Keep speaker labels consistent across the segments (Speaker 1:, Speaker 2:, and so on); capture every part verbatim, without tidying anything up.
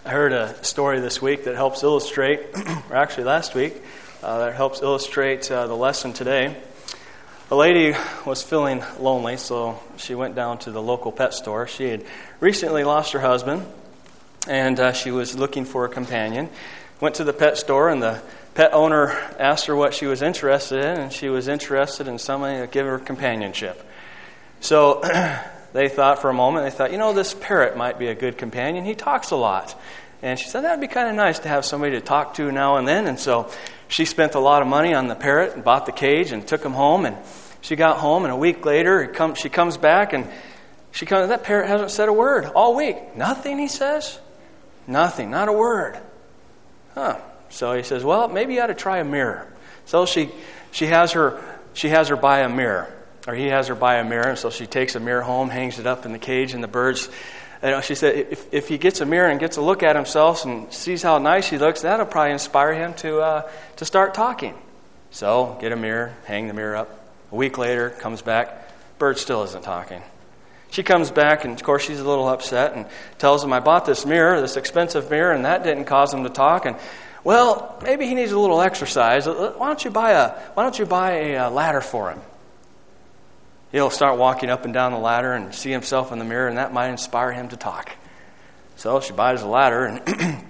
Speaker 1: I heard a story this week that helps illustrate, or actually last week, uh, that helps illustrate uh, the lesson today. A lady was feeling lonely, so she went down to the local pet store. She had recently lost her husband, and uh, she was looking for a companion. Went to the pet store, and the pet owner asked her what she was interested in, and she was interested in somebody to give her companionship. So they thought for a moment, they thought, you know, this parrot might be a good companion. He talks a lot. And she said, that'd be kind of nice to have somebody to talk to now and then. And so she spent a lot of money on the parrot and bought the cage and took him home. And she got home, and a week later, it come, she comes back, and she comes, that parrot hasn't said a word all week. Nothing, he says. Nothing, not a word. Huh. So he says, well, maybe you ought to try a mirror. So she she has her she has her buy a mirror. Or he has her buy a mirror, and so she takes a mirror home, hangs it up in the cage, and the birds, you know, she said, if, if he gets a mirror and gets a look at himself and sees how nice he looks, that'll probably inspire him to uh, to start talking. So, get a mirror, hang the mirror up. A week later, comes back, bird still isn't talking. She comes back, and of course she's a little upset, and tells him, I bought this mirror, this expensive mirror, and that didn't cause him to talk, and well, maybe he needs a little exercise. Why don't you buy a Why don't you buy a ladder for him? He'll start walking up and down the ladder and see himself in the mirror, and that might inspire him to talk. So she buys a ladder, and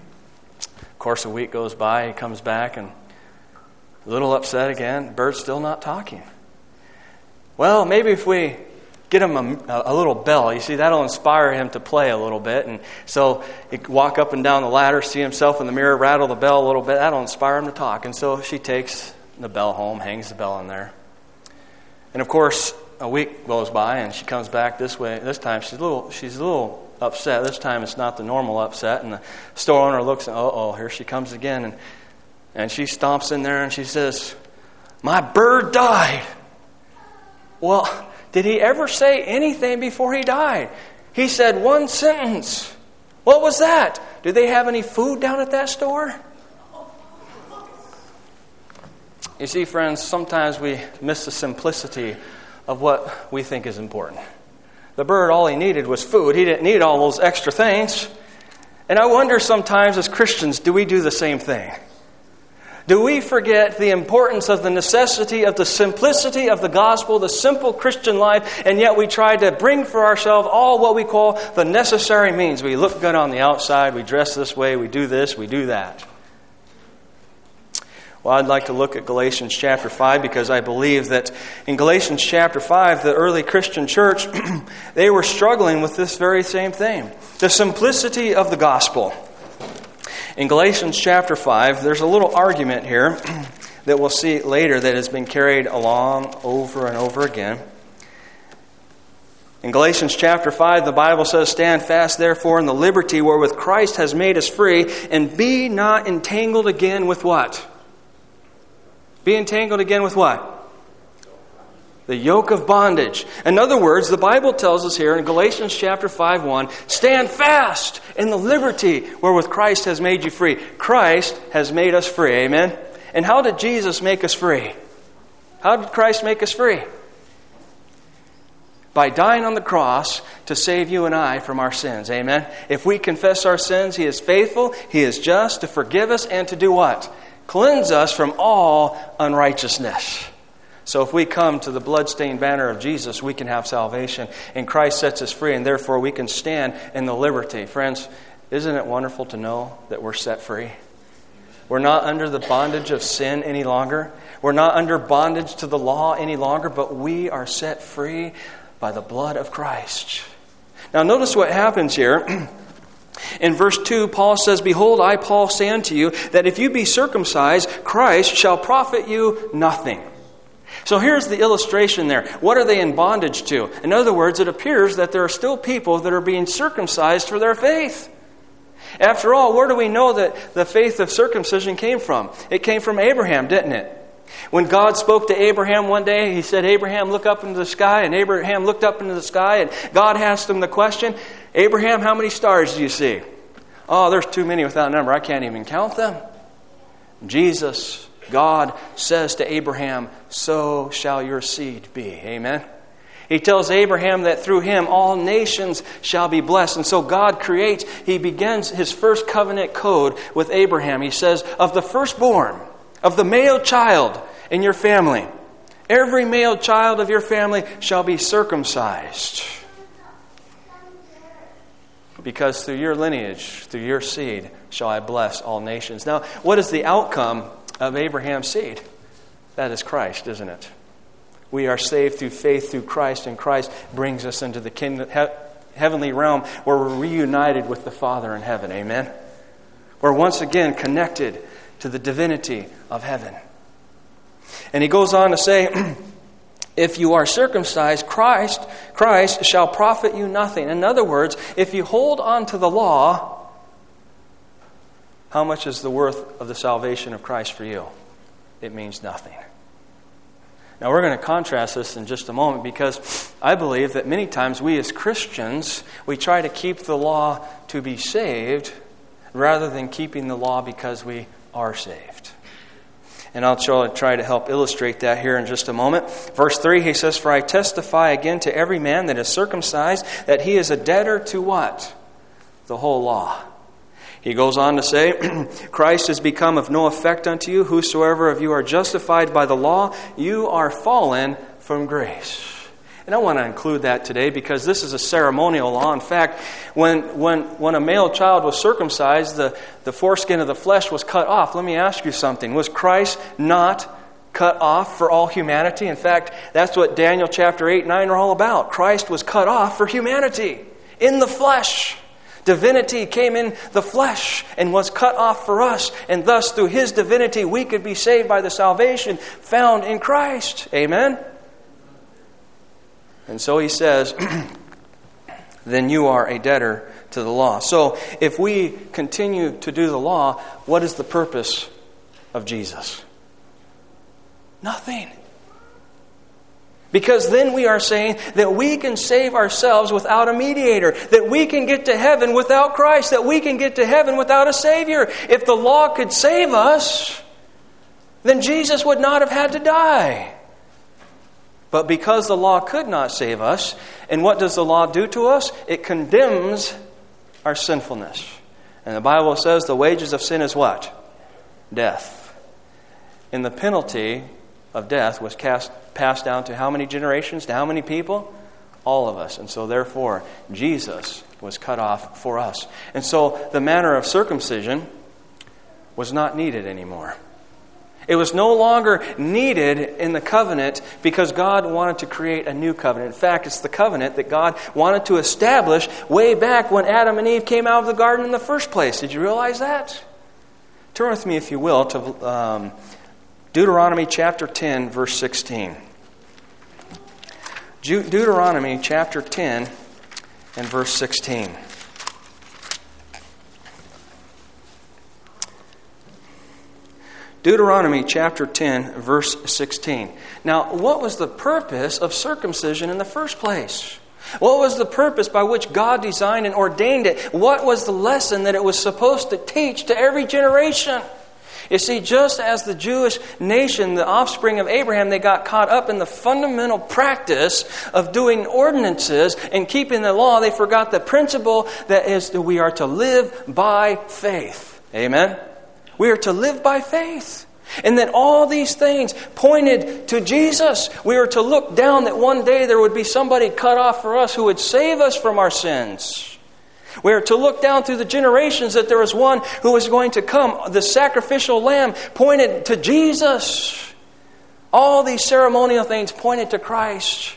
Speaker 1: of course a week goes by, he comes back, and a little upset again, bird's still not talking. Well, maybe if we get him a, a little bell, you see, that'll inspire him to play a little bit. And so he walk up and down the ladder, see himself in the mirror, rattle the bell a little bit, that'll inspire him to talk. And so she takes the bell home, hangs the bell in there. And of course, a week goes by, and she comes back this way. This time, she's a little, she's a little upset. This time, it's not the normal upset. And the store owner looks, and uh-oh, here she comes again. And and she stomps in there, and she says, my bird died. Well, did he ever say anything before he died? He said one sentence. What was that? Do they have any food down at that store? You see, friends, sometimes we miss the simplicity of what we think is important. The bird, all he needed was food. He didn't need all those extra things. And I wonder sometimes as Christians, do we do the same thing? Do we forget the importance of the necessity of the simplicity of the gospel, the simple Christian life, and yet we try to bring for ourselves all what we call the necessary means? We look good on the outside, we dress this way, we do this, we do that. Well, I'd like to look at Galatians chapter five, because I believe that in Galatians chapter five, the early Christian church, they were struggling with this very same thing. The simplicity of the gospel. In Galatians chapter five, there's a little argument here that we'll see later that has been carried along over and over again. In Galatians chapter five, the Bible says, stand fast therefore in the liberty wherewith Christ has made us free, and be not entangled again with what? Be entangled again with what? The yoke of bondage. In other words, the Bible tells us here in Galatians chapter five one, stand fast in the liberty wherewith Christ has made you free. Christ has made us free. Amen? And how did Jesus make us free? How did Christ make us free? By dying on the cross to save you and I from our sins. Amen? If we confess our sins, He is faithful, He is just to forgive us and to do what? Cleanse us from all unrighteousness. So if we come to the bloodstained banner of Jesus, we can have salvation. And Christ sets us free, and therefore we can stand in the liberty. Friends, isn't it wonderful to know that we're set free? We're not under the bondage of sin any longer. We're not under bondage to the law any longer, but we are set free by the blood of Christ. Now notice what happens here. In verse two, Paul says, behold, I, Paul, say unto you, that if you be circumcised, Christ shall profit you nothing. So here's the illustration there. What are they in bondage to? In other words, it appears that there are still people that are being circumcised for their faith. After all, where do we know that the faith of circumcision came from? It came from Abraham, didn't it? When God spoke to Abraham one day, He said, Abraham, look up into the sky. And Abraham looked up into the sky, and God asked him the question, Abraham, how many stars do you see? Oh, there's too many without number. I can't even count them. Jesus, God, says to Abraham, so shall your seed be. Amen? He tells Abraham that through him all nations shall be blessed. And so God creates, he begins his first covenant code with Abraham. He says, of the firstborn, of the male child in your family, every male child of your family shall be circumcised. Because through your lineage, through your seed, shall I bless all nations. Now, what is the outcome of Abraham's seed? That is Christ, isn't it? We are saved through faith through Christ, and Christ brings us into the kingdom, he, heavenly realm where we're reunited with the Father in heaven. Amen? We're once again connected to the divinity of heaven. And he goes on to say, if you are circumcised, Christ, Christ shall profit you nothing. In other words, if you hold on to the law, how much is the worth of the salvation of Christ for you? It means nothing. Now we're going to contrast this in just a moment, because I believe that many times we as Christians, we try to keep the law to be saved rather than keeping the law because we are saved. And I'll try to help illustrate that here in just a moment. Verse three, he says, for I testify again to every man that is circumcised that he is a debtor to what? The whole law. He goes on to say, Christ has become of no effect unto you. Whosoever of you are justified by the law, you are fallen from grace. And I want to include that today because this is a ceremonial law. In fact, when when when a male child was circumcised, the, the foreskin of the flesh was cut off. Let me ask you something. Was Christ not cut off for all humanity? In fact, that's what Daniel chapter eight and nine are all about. Christ was cut off for humanity in the flesh. Divinity came in the flesh and was cut off for us. And thus, through His divinity, we could be saved by the salvation found in Christ. Amen? And so he says, then you are a debtor to the law. So if we continue to do the law, what is the purpose of Jesus? Nothing. Because then we are saying that we can save ourselves without a mediator, that we can get to heaven without Christ, that we can get to heaven without a Savior. If the law could save us, then Jesus would not have had to die. But because the law could not save us, and what does the law do to us? It condemns our sinfulness. And the Bible says the wages of sin is what? Death. And the penalty of death was cast, passed down to how many generations? To how many people? All of us. And so therefore, Jesus was cut off for us. And so the manner of circumcision was not needed anymore. It was no longer needed in the covenant because God wanted to create a new covenant. In fact, it's the covenant that God wanted to establish way back when Adam and Eve came out of the garden in the first place. Did you realize that? Turn with me, if you will, to um, Deuteronomy chapter ten, verse sixteen. Deuteronomy chapter ten and verse sixteen. Deuteronomy chapter ten, verse sixteen. Now, what was the purpose of circumcision in the first place? What was the purpose by which God designed and ordained it? What was the lesson that it was supposed to teach to every generation? You see, just as the Jewish nation, the offspring of Abraham, they got caught up in the fundamental practice of doing ordinances and keeping the law, they forgot the principle that is that we are to live by faith. Amen? We are to live by faith. And that all these things pointed to Jesus. We are to look down that one day there would be somebody cut off for us who would save us from our sins. We are to look down through the generations that there was one who was going to come. The sacrificial lamb pointed to Jesus. All these ceremonial things pointed to Christ.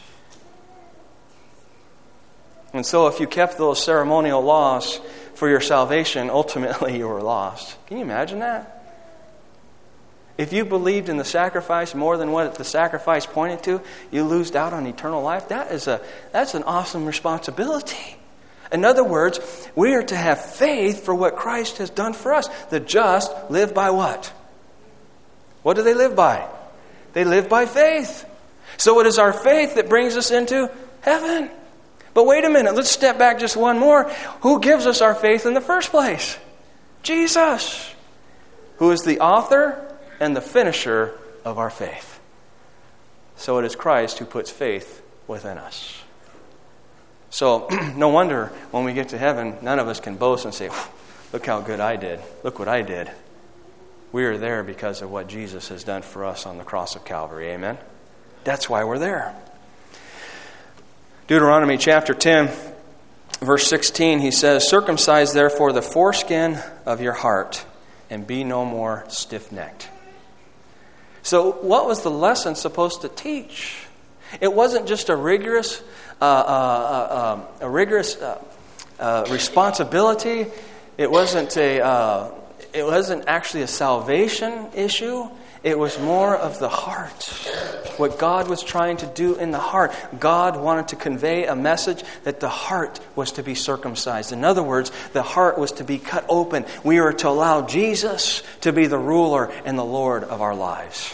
Speaker 1: And so if you kept those ceremonial laws for your salvation, ultimately you were lost. Can you imagine that? If you believed in the sacrifice more than what the sacrifice pointed to, you lose out on eternal life. That is a that's an awesome responsibility. In other words, we are to have faith for what Christ has done for us. The just live by what? What do they live by? They live by faith. So it is our faith that brings us into heaven. But wait a minute, let's step back just one more. Who gives us our faith in the first place? Jesus, who is the author and the finisher of our faith. So it is Christ who puts faith within us. So, no wonder when we get to heaven, none of us can boast and say, look how good I did. Look what I did. We are there because of what Jesus has done for us on the cross of Calvary. Amen? That's why we're there. Deuteronomy chapter ten, verse sixteen, he says, circumcise therefore the foreskin of your heart, and be no more stiff-necked. So what was the lesson supposed to teach? It wasn't just a rigorous, uh, uh, uh, a rigorous uh, uh, responsibility. It wasn't a, uh, it wasn't actually a salvation issue. It was more of the heart. What God was trying to do in the heart. God wanted to convey a message that the heart was to be circumcised. In other words, the heart was to be cut open. We are to allow Jesus to be the ruler and the Lord of our lives.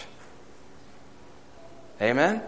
Speaker 1: Amen?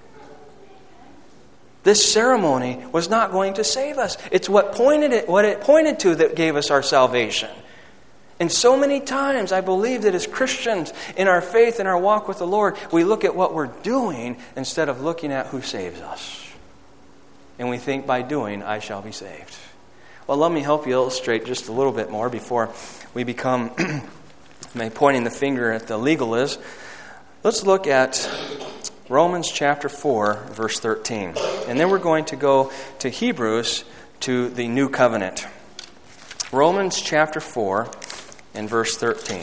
Speaker 1: This ceremony was not going to save us. It's what pointed it, what it pointed to that gave us our salvation. And so many times, I believe that as Christians, in our faith and our walk with the Lord, we look at what we're doing instead of looking at who saves us. And we think, by doing, I shall be saved. Well, let me help you illustrate just a little bit more before we become pointing the finger at the legalists. Let's look at Romans chapter four, verse thirteen. And then we're going to go to Hebrews, to the new covenant. Romans chapter four, in verse thirteen.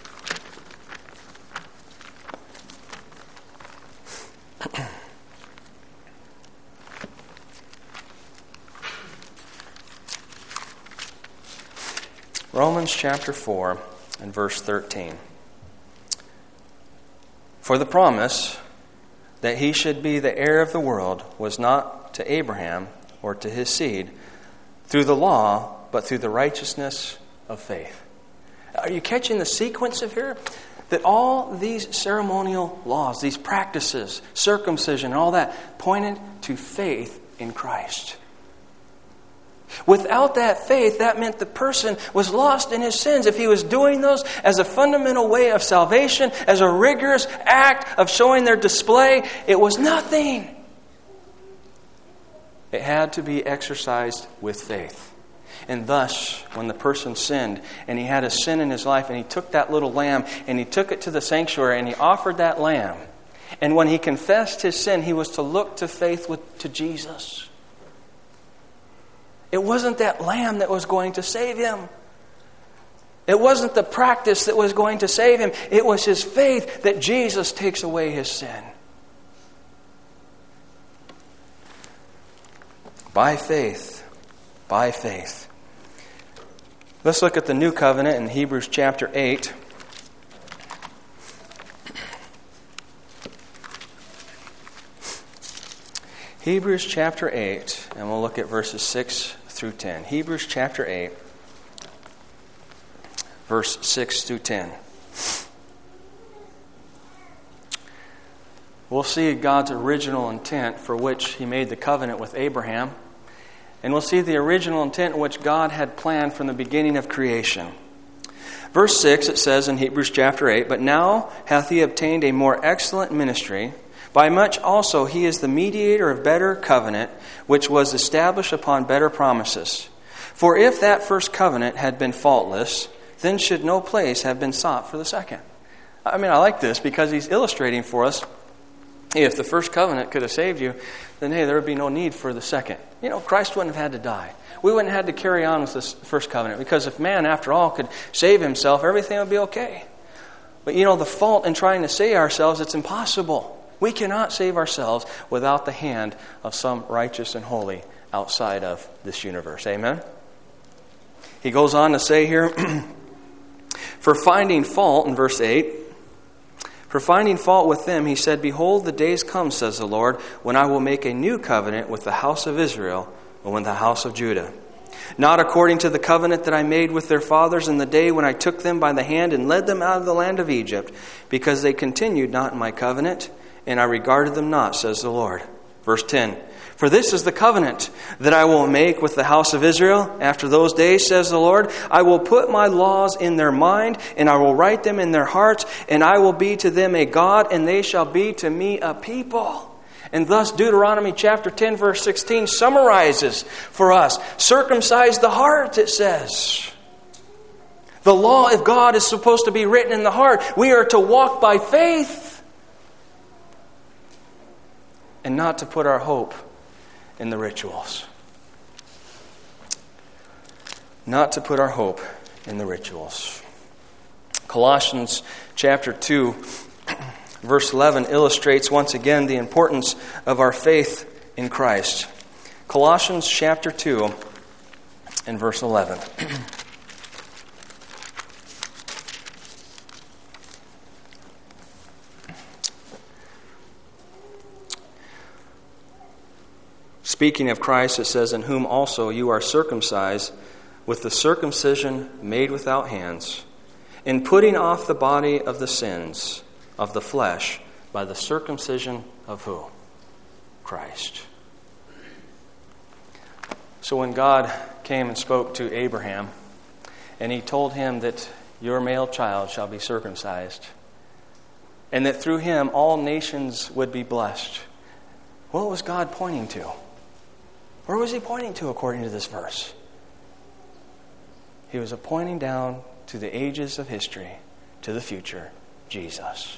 Speaker 1: Romans chapter four and verse thirteen. For the promise that he should be the heir of the world was not to Abraham or to his seed through the law, but through the righteousness of faith. Are you catching the sequence of here? That all these ceremonial laws, these practices, circumcision, all that, pointed to faith in Christ. Without that faith, that meant the person was lost in his sins. If he was doing those as a fundamental way of salvation, as a rigorous act of showing their display, it was nothing. It had to be exercised with faith. And thus, when the person sinned, and he had a sin in his life, and he took that little lamb, and he took it to the sanctuary, and he offered that lamb. And when he confessed his sin, he was to look to faith with, to Jesus. It wasn't that lamb that was going to save him. It wasn't the practice that was going to save him. It was his faith that Jesus takes away his sin. By faith. By faith. Let's look at the new covenant in Hebrews chapter eight. Hebrews chapter eight, and we'll look at verses six through ten. Hebrews chapter eight, verse six through ten. We'll see God's original intent for which He made the covenant with Abraham. And we'll see the original intent which God had planned from the beginning of creation. Verse six, it says in Hebrews chapter eight, "But now hath He obtained a more excellent ministry, by much also He is the mediator of better covenant, which was established upon better promises. For if that first covenant had been faultless, then should no place have been sought for the second." I mean, I like this because he's illustrating for us, hey, if the first covenant could have saved you, then hey, there would be no need for the second. You know, Christ wouldn't have had to die. We wouldn't have had to carry on with this first covenant, because if man, after all, could save himself, everything would be okay. But you know, the fault in trying to save ourselves, it's impossible. We cannot save ourselves without the hand of some righteous and holy outside of this universe. Amen? He goes on to say here, for finding fault, in verse eight, for finding fault with them, he said, "Behold, the days come, says the Lord, when I will make a new covenant with the house of Israel and with the house of Judah. Not according to the covenant that I made with their fathers in the day when I took them by the hand and led them out of the land of Egypt, because they continued not in my covenant, and I regarded them not, says the Lord." Verse ten, "For this is the covenant that I will make with the house of Israel. After those days, says the Lord, I will put my laws in their mind, and I will write them in their hearts, and I will be to them a God, and they shall be to me a people." And thus Deuteronomy chapter ten verse sixteen summarizes for us. Circumcise the heart, it says. The law of God is supposed to be written in the heart. We are to walk by faith and not to put our hope in the rituals. Not to put our hope in the rituals. Colossians chapter two verse eleven illustrates once again the importance of our faith in Christ. Colossians chapter two and verse eleven. Speaking of Christ, it says, "In whom also you are circumcised with the circumcision made without hands, in putting off the body of the sins of the flesh by the circumcision of" who? Christ. So when God came and spoke to Abraham, and he told him that your male child shall be circumcised, and that through him all nations would be blessed, what was God pointing to? Where was he pointing to according to this verse? He was pointing down to the ages of history, to the future, Jesus.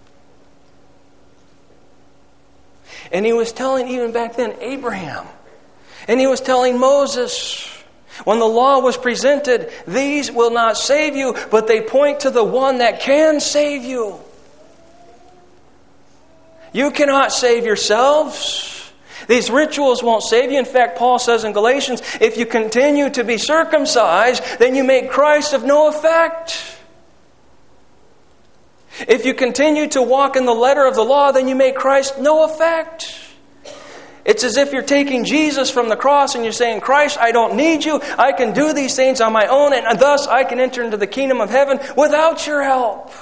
Speaker 1: And he was telling, even back then, Abraham. And he was telling Moses, when the law was presented, these will not save you, but they point to the one that can save you. You cannot save yourselves. These rituals won't save you. In fact, Paul says in Galatians, if you continue to be circumcised, then you make Christ of no effect. If you continue to walk in the letter of the law, then you make Christ no effect. It's as if you're taking Jesus from the cross and you're saying, Christ, I don't need you. I can do these things on my own, and thus I can enter into the kingdom of heaven without your help.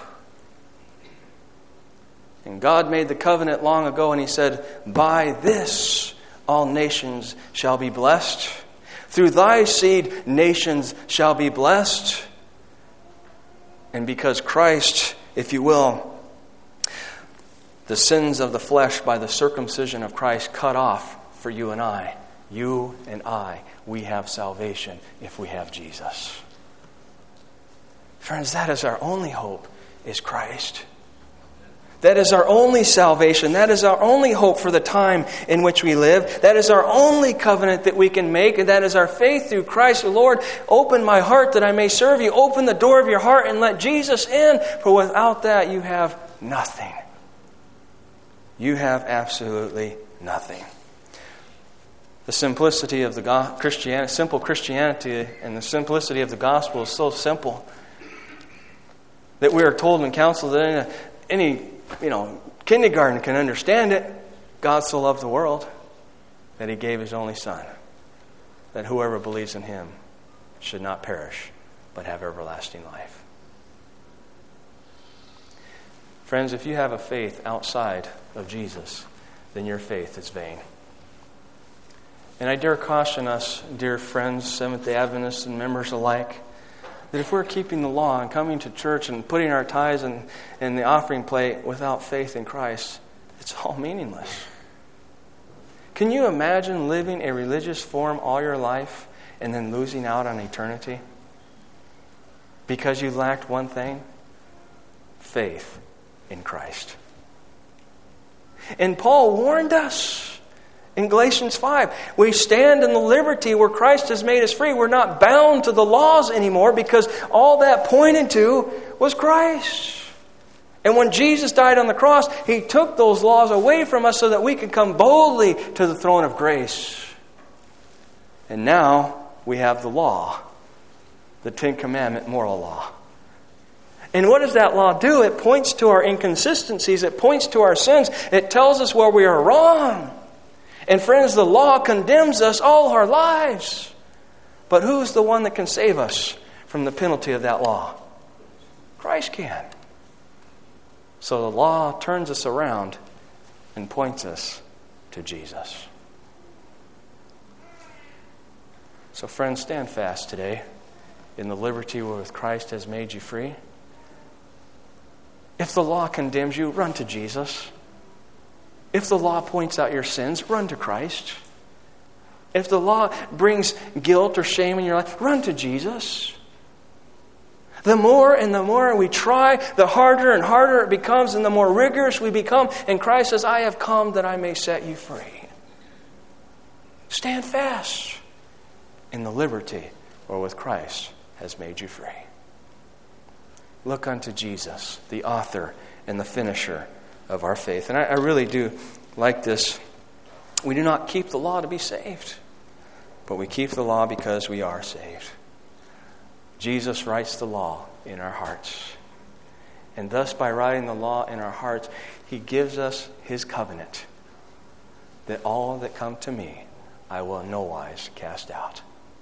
Speaker 1: And God made the covenant long ago, and He said, by this all nations shall be blessed. Through thy seed nations shall be blessed. And because Christ, if you will, the sins of the flesh by the circumcision of Christ cut off for you and I, you and I, we have salvation if we have Jesus. Friends, that is our only hope, is Christ. That is our only salvation. That is our only hope for the time in which we live. That is our only covenant that we can make. And that is our faith through Christ the Lord. Open my heart that I may serve you. Open the door of your heart and let Jesus in. For without that you have nothing. You have absolutely nothing. The simplicity of the go- Christianity, simple Christianity and the simplicity of the gospel is so simple that we are told and counseled that any, any You know, kindergarten can understand it. God so loved the world that He gave His only Son, that whoever believes in Him should not perish, but have everlasting life. Friends, if you have a faith outside of Jesus, then your faith is vain. And I dare caution us, dear friends, Seventh-day Adventists and members alike, that if we're keeping the law and coming to church and putting our tithes in, in the offering plate without faith in Christ, it's all meaningless. Can you imagine living a religious form all your life and then losing out on eternity? Because you lacked one thing? Faith in Christ. And Paul warned us. In Galatians five, we stand in the liberty where Christ has made us free. We're not bound to the laws anymore because all that pointed to was Christ. And when Jesus died on the cross, He took those laws away from us so that we could come boldly to the throne of grace. And now we have the law, the Ten Commandment moral law. And what does that law do? It points to our inconsistencies. It points to our sins. It tells us where we are wrong. And friends, the law condemns us all our lives. But who's the one that can save us from the penalty of that law? Christ can. So the law turns us around and points us to Jesus. So friends, stand fast today in the liberty wherewith Christ has made you free. If the law condemns you, run to Jesus. If the law points out your sins, run to Christ. If the law brings guilt or shame in your life, run to Jesus. The more and the more we try, the harder and harder it becomes, and the more rigorous we become. And Christ says, I have come that I may set you free. Stand fast in the liberty wherewith Christ has made you free. Look unto Jesus, the author and the finisher of our faith. And I, I really do like this. We do not keep the law to be saved, but we keep the law because we are saved. Jesus writes the law in our hearts. And thus, by writing the law in our hearts, He gives us His covenant that all that come to me, I will in no wise cast out.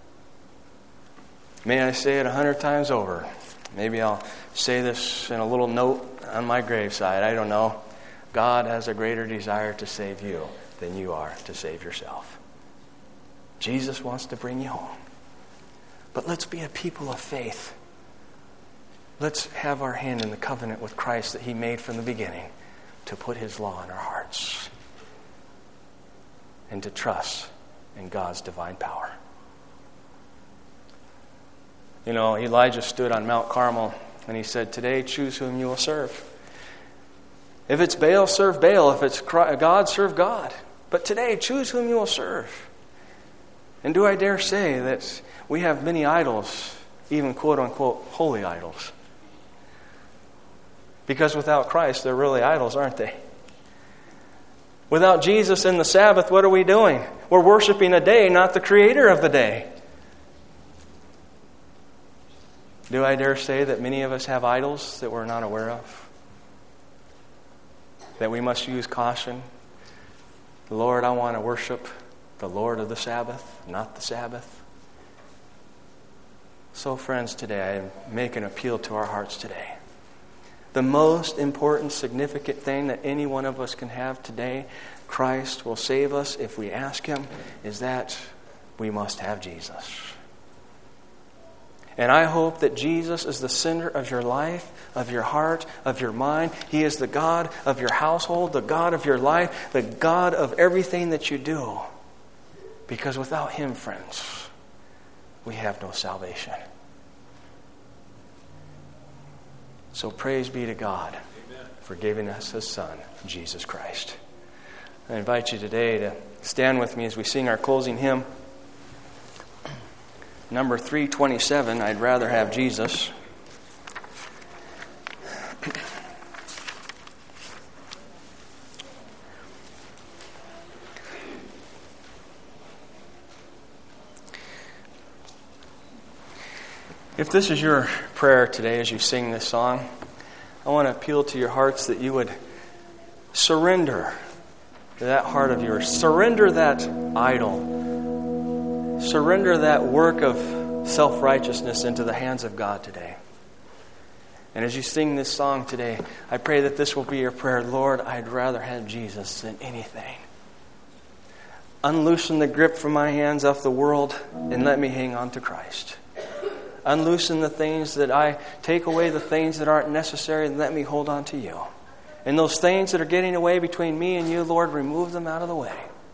Speaker 1: May I say it a hundred times over. Maybe I'll say this in a little note on my graveside. I don't know. God has a greater desire to save you than you are to save yourself. Jesus wants to bring you home. But let's be a people of faith. Let's have our hand in the covenant with Christ that He made from the beginning to put His law in our hearts and to trust in God's divine power. You know, Elijah stood on Mount Carmel and he said, today choose whom you will serve. If it's Baal, serve Baal. If it's God, serve God. But today, choose whom you will serve. And do I dare say that we have many idols, even quote-unquote holy idols? Because without Christ, they're really idols, aren't they? Without Jesus and the Sabbath, what are we doing? We're worshiping a day, not the creator of the day. Do I dare say that many of us have idols that we're not aware of? That we must use caution. Lord, I want to worship the Lord of the Sabbath, not the Sabbath. So, friends, today I make an appeal to our hearts today. The most important, significant thing that any one of us can have today, Christ will save us if we ask Him, is that we must have Jesus. And I hope that Jesus is the center of your life, of your heart, of your mind. He is the God of your household, the God of your life, the God of everything that you do. Because without Him, friends, we have no salvation. So praise be to God Amen. For giving us His Son, Jesus Christ. I invite you today to stand with me as we sing our closing hymn. Number three twenty-seven, I'd rather have Jesus. If this is your prayer today as you sing this song, I want to appeal to your hearts that you would surrender to that heart of yours. Surrender that idol. Surrender that work of self-righteousness into the hands of God today. And as you sing this song today, I pray that this will be your prayer. Lord, I'd rather have Jesus than anything. Unloosen the grip from my hands off the world and let me hang on to Christ. Unloosen the things that I take away, the things that aren't necessary, and let me hold on to you. And those things that are getting away between me and you, Lord, remove them out of the way.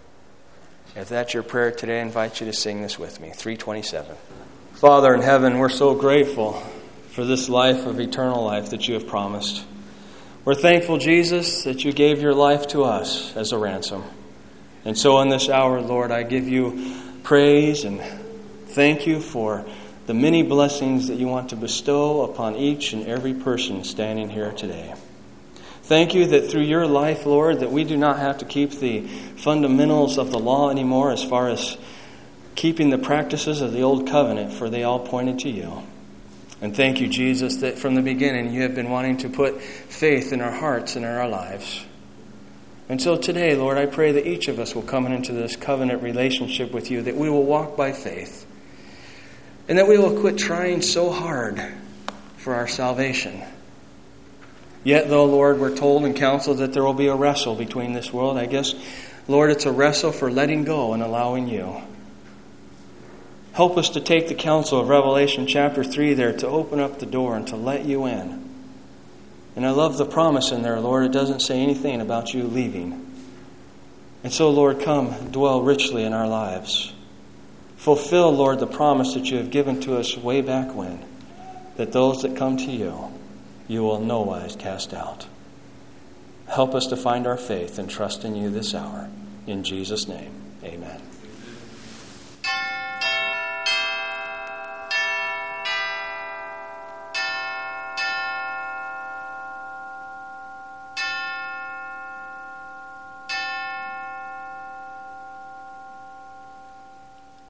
Speaker 1: If that's your prayer today, I invite you to sing this with me. three twenty-seven. Father in heaven, we're so grateful for this life of eternal life that you have promised. We're thankful, Jesus, that you gave your life to us as a ransom. And so in this hour, Lord, I give you praise and thank you for the many blessings that you want to bestow upon each and every person standing here today. Thank you that through your life, Lord, that we do not have to keep the fundamentals of the law anymore as far as keeping the practices of the old covenant, for they all pointed to you. And thank you, Jesus, that from the beginning you have been wanting to put faith in our hearts and in our lives. And so today, Lord, I pray that each of us will come into this covenant relationship with you, that we will walk by faith, and that we will quit trying so hard for our salvation. Yet, though, Lord, we're told and counseled that there will be a wrestle between this world, I guess, Lord, it's a wrestle for letting go and allowing you. Help us to take the counsel of Revelation chapter three there, to open up the door and to let you in. And I love the promise in there, Lord. It doesn't say anything about you leaving. And so, Lord, come, dwell richly in our lives. Fulfill, Lord, the promise that you have given to us way back when, that those that come to you, you will in no wise cast out. Help us to find our faith and trust in you this hour. In Jesus' name, amen.